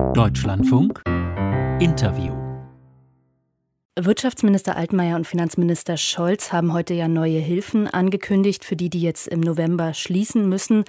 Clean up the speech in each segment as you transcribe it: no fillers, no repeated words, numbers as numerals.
Deutschlandfunk Interview. Wirtschaftsminister Altmaier und Finanzminister Scholz haben heute ja neue Hilfen angekündigt, für die jetzt im November schließen müssen.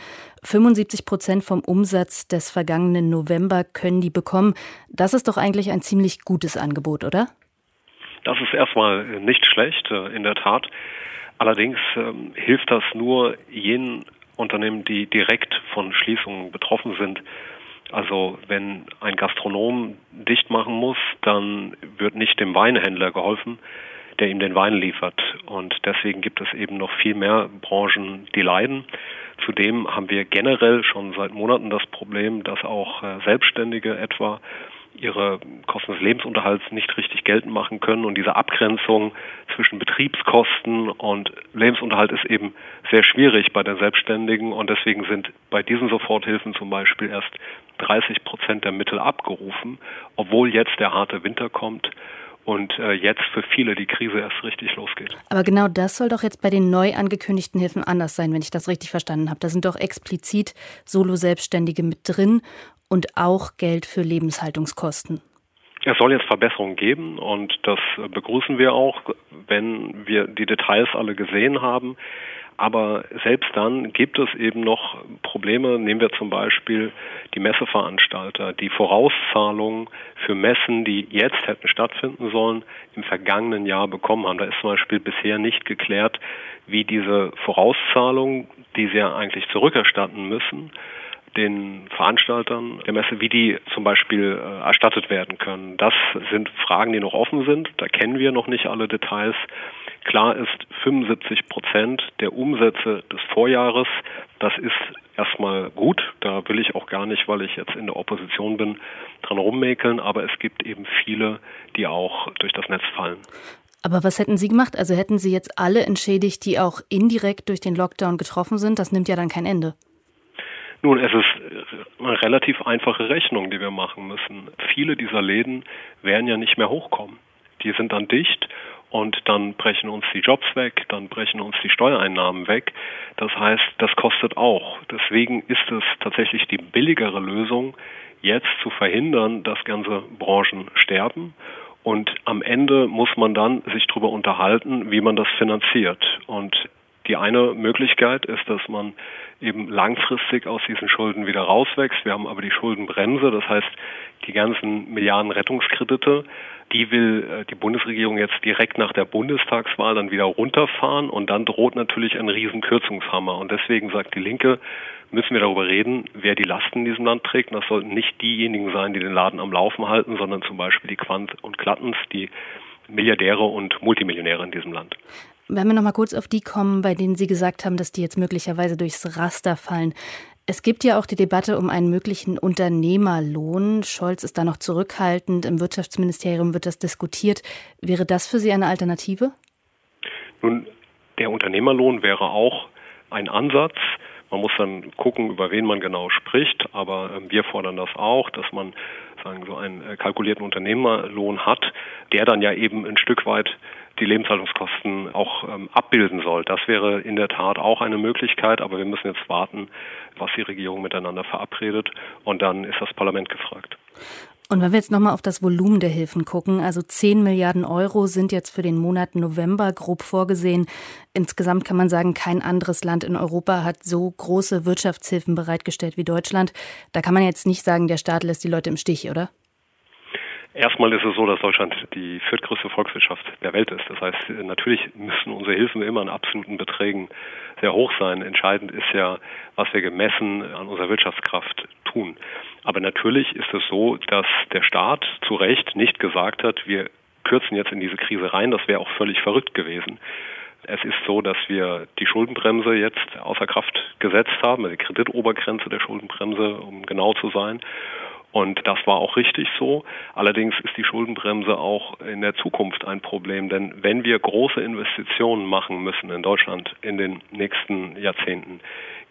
75% vom Umsatz des vergangenen November können die bekommen. Das ist doch eigentlich ein ziemlich gutes Angebot, oder? Das ist erstmal nicht schlecht, in der Tat. Allerdings hilft das nur jenen Unternehmen, die direkt von Schließungen betroffen sind. Also wenn ein Gastronom dicht machen muss, dann wird nicht dem Weinhändler geholfen, der ihm den Wein liefert. Und deswegen gibt es eben noch viel mehr Branchen, die leiden. Zudem haben wir generell schon seit Monaten das Problem, dass auch Selbstständige etwa ihre Kosten des Lebensunterhalts nicht richtig geltend machen können. Und diese Abgrenzung zwischen Betriebskosten und Lebensunterhalt ist eben sehr schwierig bei den Selbstständigen. Und deswegen sind bei diesen Soforthilfen zum Beispiel erst 30% der Mittel abgerufen, obwohl jetzt der harte Winter kommt und jetzt für viele die Krise erst richtig losgeht. Aber genau das soll doch jetzt bei den neu angekündigten Hilfen anders sein, wenn ich das richtig verstanden habe. Da sind doch explizit Solo-Selbstständige mit drin und auch Geld für Lebenshaltungskosten. Es soll jetzt Verbesserungen geben und das begrüßen wir auch, wenn wir die Details alle gesehen haben. Aber selbst dann gibt es eben noch Probleme. Nehmen wir zum Beispiel die Messeveranstalter, die Vorauszahlungen für Messen, die jetzt hätten stattfinden sollen, im vergangenen Jahr bekommen haben. Da ist zum Beispiel bisher nicht geklärt, wie diese Vorauszahlungen, die sie ja eigentlich zurückerstatten müssen, den Veranstaltern der Messe, wie die zum Beispiel erstattet werden können. Das sind Fragen, die noch offen sind. Da kennen wir noch nicht alle Details. Klar ist, 75% der Umsätze des Vorjahres, das ist erstmal gut. Da will ich auch gar nicht, weil ich jetzt in der Opposition bin, dran rummäkeln. Aber es gibt eben viele, die auch durch das Netz fallen. Aber was hätten Sie gemacht? Also hätten Sie jetzt alle entschädigt, die auch indirekt durch den Lockdown getroffen sind? Das nimmt ja dann kein Ende. Nun, es ist eine relativ einfache Rechnung, die wir machen müssen. Viele dieser Läden werden ja nicht mehr hochkommen. Die sind dann dicht und dann brechen uns die Jobs weg, dann brechen uns die Steuereinnahmen weg. Das heißt, das kostet auch. Deswegen ist es tatsächlich die billigere Lösung, jetzt zu verhindern, dass ganze Branchen sterben. Und am Ende muss man dann sich darüber unterhalten, wie man das finanziert. Und die eine Möglichkeit ist, dass man eben langfristig aus diesen Schulden wieder rauswächst. Wir haben aber die Schuldenbremse, das heißt, die ganzen Milliarden Rettungskredite, die will die Bundesregierung jetzt direkt nach der Bundestagswahl dann wieder runterfahren und dann droht natürlich ein riesen Kürzungshammer. Und deswegen sagt die Linke, müssen wir darüber reden, wer die Lasten in diesem Land trägt. Und das sollten nicht diejenigen sein, die den Laden am Laufen halten, sondern zum Beispiel die Quandt und Klattens, die Milliardäre und Multimillionäre in diesem Land. Wenn wir noch mal kurz auf die kommen, bei denen Sie gesagt haben, dass die jetzt möglicherweise durchs Raster fallen. Es gibt ja auch die Debatte um einen möglichen Unternehmerlohn. Scholz ist da noch zurückhaltend. Im Wirtschaftsministerium wird das diskutiert. Wäre das für Sie eine Alternative? Nun, der Unternehmerlohn wäre auch ein Ansatz. Man muss dann gucken, über wen man genau spricht. Aber wir fordern das auch, dass man so einen kalkulierten Unternehmerlohn hat, der dann ja eben ein Stück weit die Lebenshaltungskosten auch abbilden soll. Das wäre in der Tat auch eine Möglichkeit, aber wir müssen jetzt warten, was die Regierung miteinander verabredet und dann ist das Parlament gefragt. Und wenn wir jetzt nochmal auf das Volumen der Hilfen gucken, also 10 Milliarden Euro sind jetzt für den Monat November grob vorgesehen. Insgesamt kann man sagen, kein anderes Land in Europa hat so große Wirtschaftshilfen bereitgestellt wie Deutschland. Da kann man jetzt nicht sagen, der Staat lässt die Leute im Stich, oder? Erstmal ist es so, dass Deutschland die viertgrößte Volkswirtschaft der Welt ist. Das heißt, natürlich müssen unsere Hilfen immer in absoluten Beträgen sehr hoch sein. Entscheidend ist ja, was wir gemessen an unserer Wirtschaftskraft tun. Aber natürlich ist es so, dass der Staat zu Recht nicht gesagt hat, wir kürzen jetzt in diese Krise rein. Das wäre auch völlig verrückt gewesen. Es ist so, dass wir die Schuldenbremse jetzt außer Kraft gesetzt haben, also die Kreditobergrenze der Schuldenbremse, um genau zu sein. Und das war auch richtig so. Allerdings ist die Schuldenbremse auch in der Zukunft ein Problem. Denn wenn wir große Investitionen machen müssen in Deutschland in den nächsten Jahrzehnten,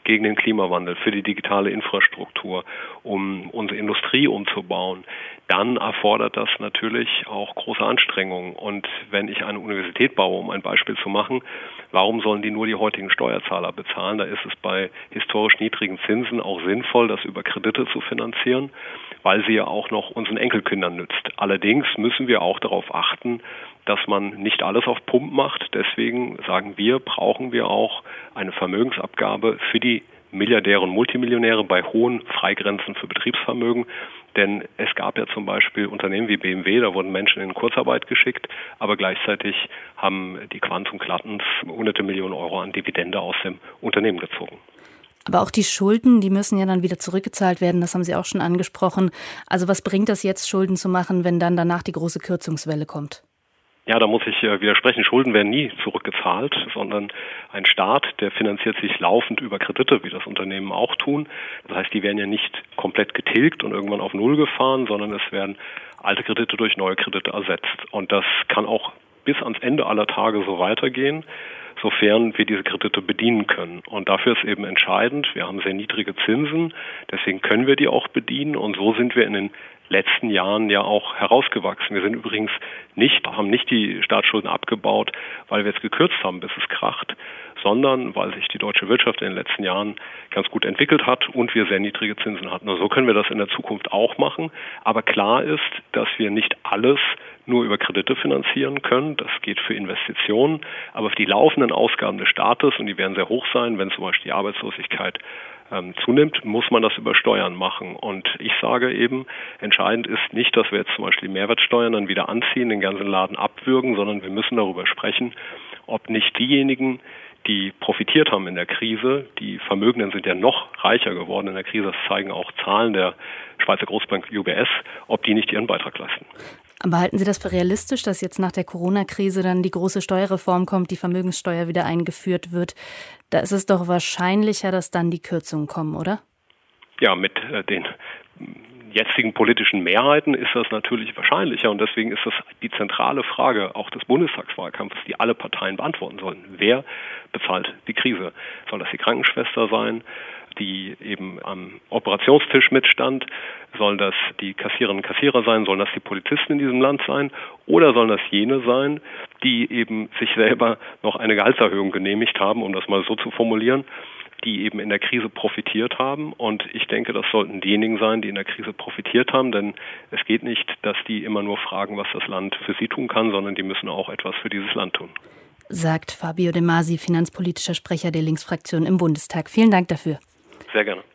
gegen den Klimawandel, für die digitale Infrastruktur, um unsere Industrie umzubauen, dann erfordert das natürlich auch große Anstrengungen. Und wenn ich eine Universität baue, um ein Beispiel zu machen, warum sollen die nur die heutigen Steuerzahler bezahlen? Da ist es bei historisch niedrigen Zinsen auch sinnvoll, das über Kredite zu finanzieren, weil sie ja auch noch unseren Enkelkindern nützt. Allerdings müssen wir auch darauf achten, dass man nicht alles auf Pump macht. Deswegen sagen wir, brauchen wir auch eine Vermögensabgabe für die Milliardäre und Multimillionäre bei hohen Freigrenzen für Betriebsvermögen. Denn es gab ja zum Beispiel Unternehmen wie BMW, da wurden Menschen in Kurzarbeit geschickt, aber gleichzeitig haben die Quants und Klattens hunderte Millionen Euro an Dividende aus dem Unternehmen gezogen. Aber auch die Schulden, die müssen ja dann wieder zurückgezahlt werden, das haben Sie auch schon angesprochen. Also was bringt das jetzt, Schulden zu machen, wenn dann danach die große Kürzungswelle kommt? Ja, da muss ich widersprechen. Schulden werden nie zurückgezahlt, sondern ein Staat, der finanziert sich laufend über Kredite, wie das Unternehmen auch tun. Das heißt, die werden ja nicht komplett getilgt und irgendwann auf Null gefahren, sondern es werden alte Kredite durch neue Kredite ersetzt. Und das kann auch bis ans Ende aller Tage so weitergehen, sofern wir diese Kredite bedienen können. Und dafür ist eben entscheidend, wir haben sehr niedrige Zinsen, deswegen können wir die auch bedienen und so sind wir in den letzten Jahren ja auch herausgewachsen. Wir sind übrigens haben nicht die Staatsschulden abgebaut, weil wir jetzt gekürzt haben, bis es kracht, sondern weil sich die deutsche Wirtschaft in den letzten Jahren ganz gut entwickelt hat und wir sehr niedrige Zinsen hatten. Und so können wir das in der Zukunft auch machen. Aber klar ist, dass wir nicht alles nur über Kredite finanzieren können. Das geht für Investitionen. Aber für die laufenden Ausgaben des Staates, und die werden sehr hoch sein, wenn zum Beispiel die Arbeitslosigkeit zunimmt, muss man das über Steuern machen. Und ich sage eben, entscheidend ist nicht, dass wir jetzt zum Beispiel die Mehrwertsteuern dann wieder anziehen, den ganzen Laden abwürgen, sondern wir müssen darüber sprechen, ob nicht diejenigen, die profitiert haben in der Krise, die Vermögenden sind ja noch reicher geworden in der Krise, das zeigen auch Zahlen der Schweizer Großbank UBS, ob die nicht ihren Beitrag leisten. Aber halten Sie das für realistisch, dass jetzt nach der Corona-Krise dann die große Steuerreform kommt, die Vermögenssteuer wieder eingeführt wird? Da ist es doch wahrscheinlicher, dass dann die Kürzungen kommen, oder? Ja, mit den jetzigen politischen Mehrheiten ist das natürlich wahrscheinlicher und deswegen ist das die zentrale Frage auch des Bundestagswahlkampfs, die alle Parteien beantworten sollen. Wer bezahlt die Krise? Soll das die Krankenschwester sein, die eben am Operationstisch mitstand? Sollen das die Kassiererinnen und Kassierer sein? Sollen das die Polizisten in diesem Land sein? Oder sollen das jene sein, die eben sich selber noch eine Gehaltserhöhung genehmigt haben, um das mal so zu formulieren, die eben in der Krise profitiert haben? Und ich denke, das sollten diejenigen sein, die in der Krise profitiert haben, denn es geht nicht, dass die immer nur fragen, was das Land für sie tun kann, sondern die müssen auch etwas für dieses Land tun. Sagt Fabio De Masi, finanzpolitischer Sprecher der Linksfraktion im Bundestag. Vielen Dank dafür. Sehr gerne.